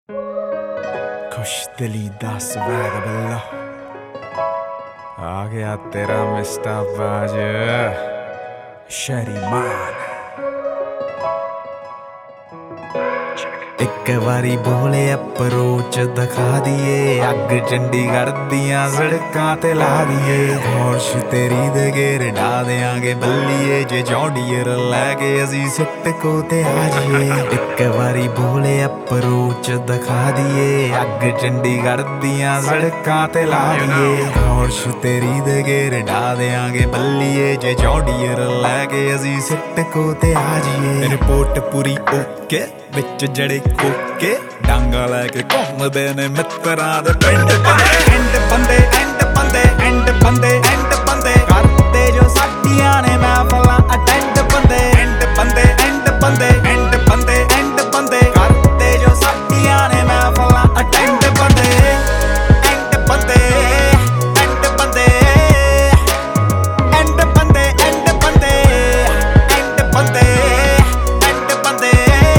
खुश दिली दा स्वैग बल्ला आ गया तेरा मिस्टर बाज शहरी मान। एक वारी बोले अप्रोच दिखा दिए, अग चंडीगढ़ दियां सड़कां ते ला दिए। होश तेरी दे घेर ढा देंगे बल्लिए, जे जॉन्डियर लैके असी सिट को ते आ जाइए। एक वारी बोले अप्रोच दिखा दिए, अग चंडीगढ़ दियां सड़कां ते ला दिए। होश तेरी दे घेर ढा देंगे बल्लिए, जे जॉन्डियर लैके असी सिट को ते आ जाइए। रिपोर्ट पूरी ओके विच जड़े कोके, डांगा लैके घूमदे ने मित्तरां दे पिंड बंदे। एंड बंदे एंड बंदे एंड बंदे एंड बंदे करदे जो साडियां ने महफिलां अटेंड बंदे। एंड बंदे एंड बंदे एंड बंदे एंड बंदे करदे जो साडियां ने महफिलां अटेंड बंदे। एंड बंदे एंड बंदे एंड बंदे एंड बंदे एंड बंदे एंड बंदे।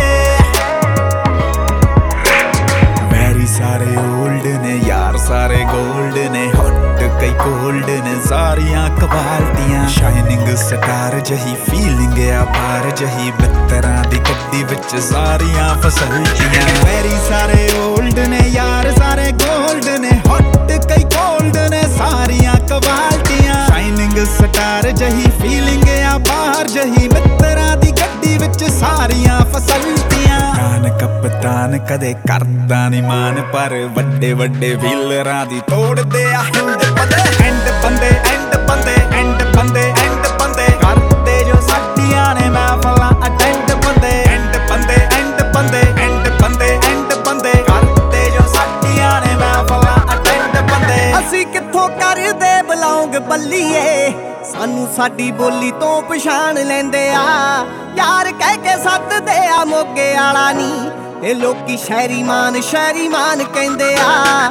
सारे ओल्ड ने यार सारे गोल्ड ने, हॉट कई कोल्ड ने सारियां कवालतियां। शाइनिंग स्टार जही फीलिंग आ बार जही, मित्तरां दी गड्डी विच सारियां फसलतियां। वेरी सारे ओल्ड ने यार सारे गोल्ड ने, हॉट कई कोल्ड ने सारियां कवालतियां। शाइनिंग स्टार जही फीलिंग आ बार जही, मित्तरां दी गड्डी विच सारियां फसलतियां। कप्तान कदे करदा नी मान, पर वड्डे वड्डे व्हीलरां दी तोड़दे आ हिंद बंदे। एंड बंदे एंड बंदे एंड बंदे एंड बंदे करदे जो साडियां ने महफिलां अटेंड बंदे। एंड बंदे एंड बंदे एंड बंदे एंड बंदे करदे जो साडियां ने महफिलां अटेंड बंदे। असी कित्थों करदे बिलोंग बल्लीए, सानू साडी बोली तो पछाण लैंदे आ। यार कह के सददे आ मोगे आला नी, ते लोकी शहरी मान कहंदे आ।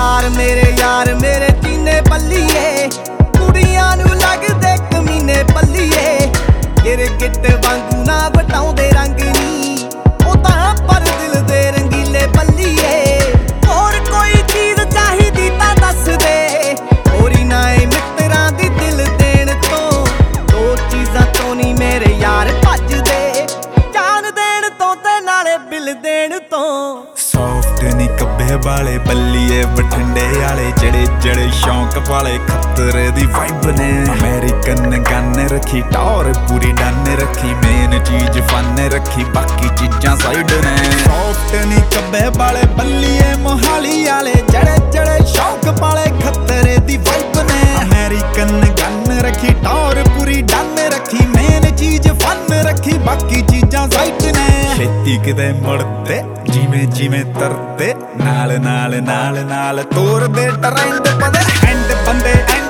यार मेरे चीने बल्लीए, कुड़ियां नू लगदे कमीने बल्लीए। गिरगिट वांगू ना वटाउंदे रंग नी, ओ तां पर दिल दे रंगीले बल्लीए। होर कोई चीज़ चाहीदी तां दस दे, होरी ना ए मित्तरां दी दिल देण तो। दो चीज़ां तो नी मेरे यार भजदे, जान देण तो ते नाले बिल देण तो। सॉफ्ट नी कब्बे वाले बल्लीए, बठिंडे वाले जड़े जड़े शौक वाले खतरे दी वाइब ने। अमेरिकन गन रखी टॉर पूरी डन रखी, मेन चीज फन रखी बाकी चीजां साइड ने। सॉफ्ट नी कब्बे वाले बल्लीए, मोहाली वाले जड़े जड़े शौक वाले खतरे दी वाइब ने। अमेरिकन गन रखी टॉर पूरी डन रखी, मेन चीज फन रखी बाकी चीजां साइड ने। छेती किते मुड़ते जिमें जिमें तरते, नाल नाल नाल नाल तोड़ दे ट्रेंड बंदे। एंड बंदे